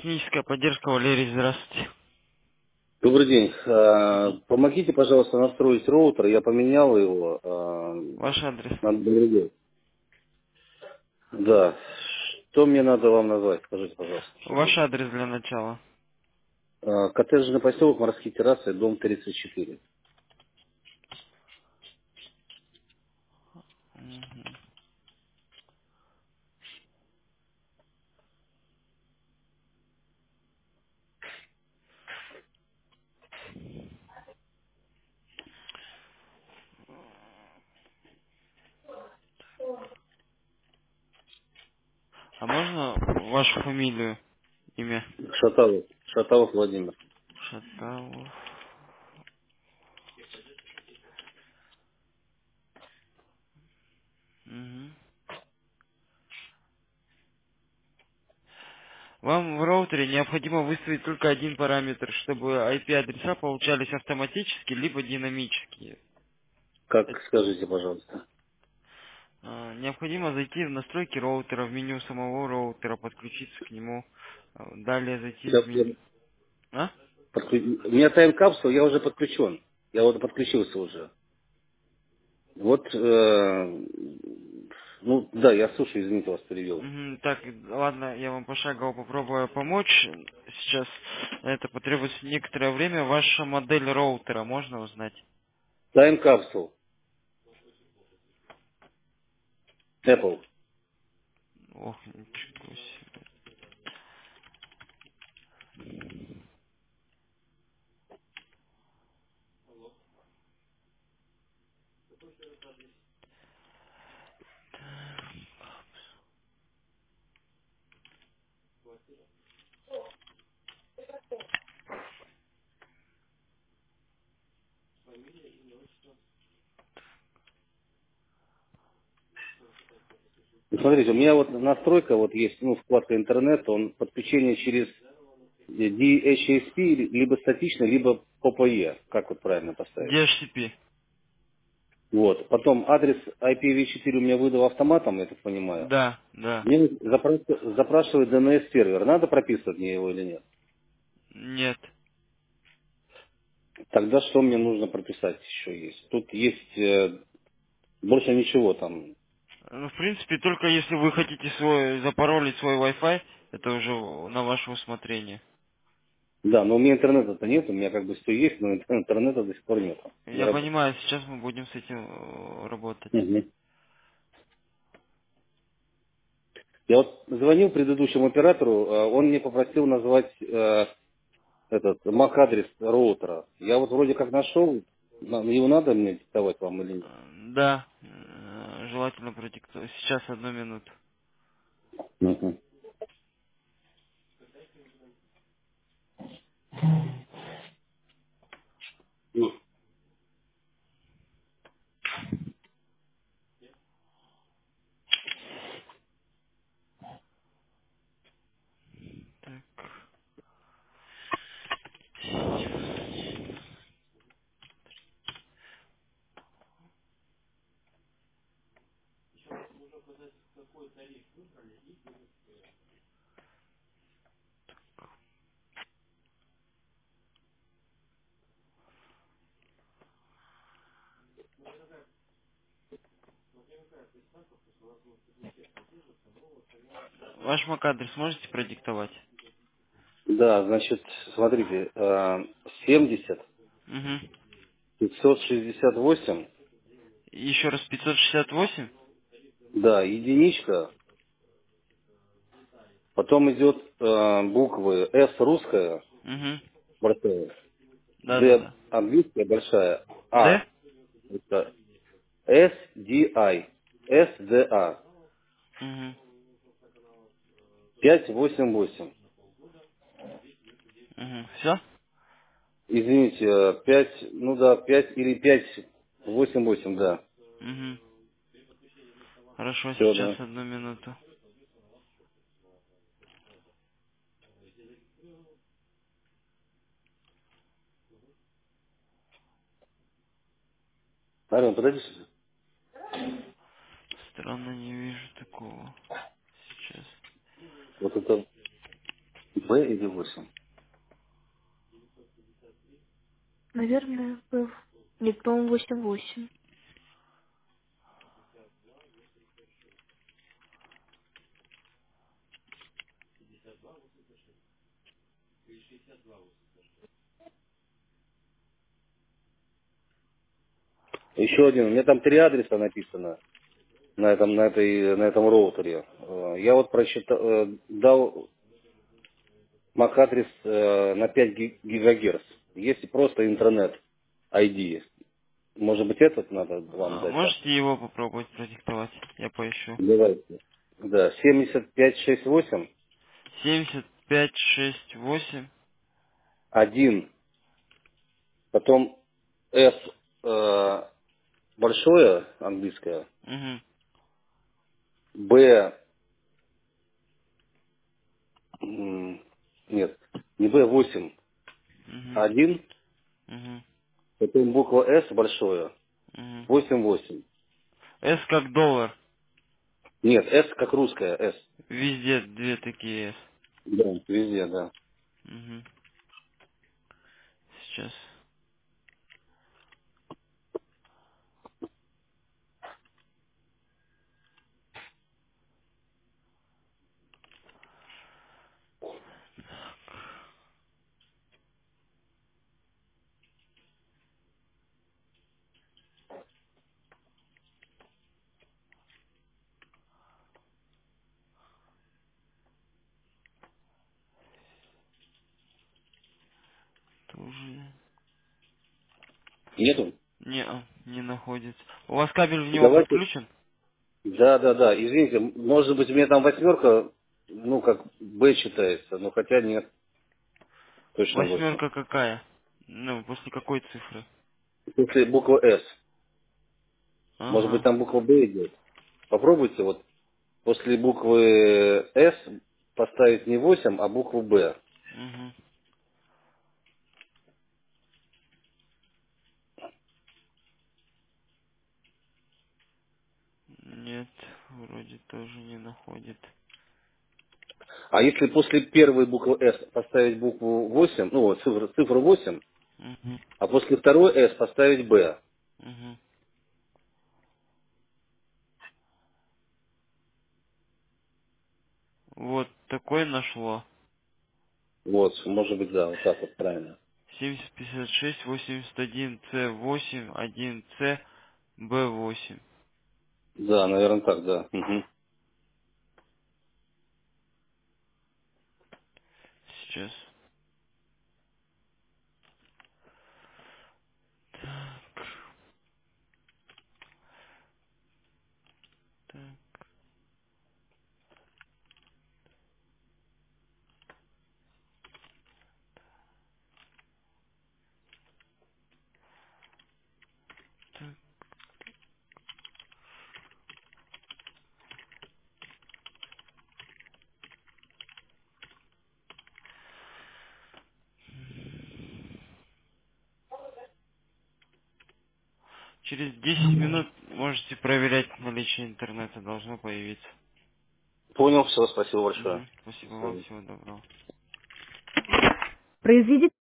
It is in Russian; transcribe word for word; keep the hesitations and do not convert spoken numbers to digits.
Техническая поддержка, Валерий, здравствуйте. Добрый день. А, Мгм. Помогите, пожалуйста, настроить роутер. Я поменял его а, Ваш адрес. на другой. Да. Что мне надо вам назвать? Скажите, пожалуйста. Ваш адрес для начала. А, Коттеджный поселок, Морские террасы, дом тридцать четыре. Мгм. А можно вашу фамилию, имя? Шаталов. Шаталов Владимир. Шаталов. Мгм. Вам в роутере необходимо выставить только один параметр, чтобы ай пи-адреса получались автоматически, либо динамически. Как Э, скажите, пожалуйста. а, Необходимо зайти в настройки роутера, в меню самого роутера, подключиться к нему. А, Далее зайти в Сейчас я меню. А? подклю- У меня тайм-капсул, я уже подключен. Я вот подключился уже. Вот, э, ну да, я слушаю, извините, вас перевел. Мгм, так, ладно, я вам пошагово попробую помочь. Сейчас это потребуется некоторое время. Ваша модель роутера можно узнать? Тайм-капсул. Apple. Ох, ничего себе. Ну, смотрите, у меня вот настройка, вот есть, ну, вкладка интернет, он подключение через ди эйч си эс пи, либо статично, либо по пэ е, как вот правильно поставить. ди эйч си пи. Вот. Потом адрес ай пи ви четыре у меня выдал автоматом, я так понимаю. Да, да. Мне запра- запрашивает ди эн эс сервер. Надо прописывать мне его или нет? Нет. Тогда что мне нужно прописать еще есть? Тут есть э, больше ничего там. Ну, в принципе, только если вы хотите свой запаролить свой Wi-Fi, это уже на ваше усмотрение. Да, но у меня интернета-то нет, у меня как бы все есть, но интернета до сих пор нет. Не Я работает. понимаю, сейчас мы будем с этим э, работать. Мгм. Я вот звонил предыдущему оператору, э, он мне попросил назвать э, этот эм эй си-адрес роутера. Я вот вроде как нашел, на- его надо мне диктовать вам или нет? Э, Да, э, желательно продиктовать. Сейчас одну минуту. Мгм. Ну, Так. Ваш мак-адрес можете продиктовать? да, значит, смотрите, э, семьдесят, Угу. пятьсот шестьдесят восемь, Еще раз пятьсот шестьдесят восемь. да, единичка, потом идет э, буквы S русская, Угу. большая, D Да-да-да. английская большая, Д? А, это S D I, S D A, Угу. пятьсот восемьдесят восемь. Угу. Все? Извините, э, пять, ну да, пять или пять, восемь, восемь, да. Угу. Хорошо, Все, сейчас да. одну минуту. Арен, подойди сюда. Странно, не вижу такого. Сейчас. Вот это. Б или восемь? Наверное, был. Нет, по-моему, восемь восемь. Еще один. У меня там три адреса написано на этом, на этой, на этом роутере. Э, Я вот прочитал, э, дал мак-адрес э, на пять ги- гигагерц. Есть просто интернет ай ди. Может быть, этот надо вам А, дать там? можете его попробовать продиктовать? Я поищу. Давайте. Да, семьдесят пять шестьдесят восемь семьдесят пять шесть восемь. один, потом S э, большое английское, Угу. B, м, нет, не B, восемь, Угу. один, Угу. потом буква S большое, Угу. восемь восемь. С как доллар. Нет, S как русская, S. Везде две такие S. Да, везде, да. Угу. Сейчас. Тоже. Нету? Не, не находится. У вас кабель в него Давайте. подключен? Да, да, да, извините, может быть, у меня там восьмерка, ну, как B читается, но хотя нет, точно восемь. Восьмерка какая? Ну, после какой цифры? После буквы S. Может быть, Ага. там буква B идет. Попробуйте вот после буквы S поставить не восемь, а букву B. Угу. Нет, вроде тоже не находит. А если после первой буквы S поставить букву восемь, ну, вот цифру, цифру восемь, Угу. а после второй S поставить B, Угу. Вот такой нашло. вот, может быть, да, вот так вот правильно. семьдесят пятьдесят шесть восемьдесят один С восемь один С Б восемь. Да, наверное, так, да. Мгм. Сейчас. Так, так, так. Через десять минут можете проверять наличие интернета, должно появиться. Понял, все, спасибо большое. Угу. До Спасибо вам, свидания. всего доброго. Произведите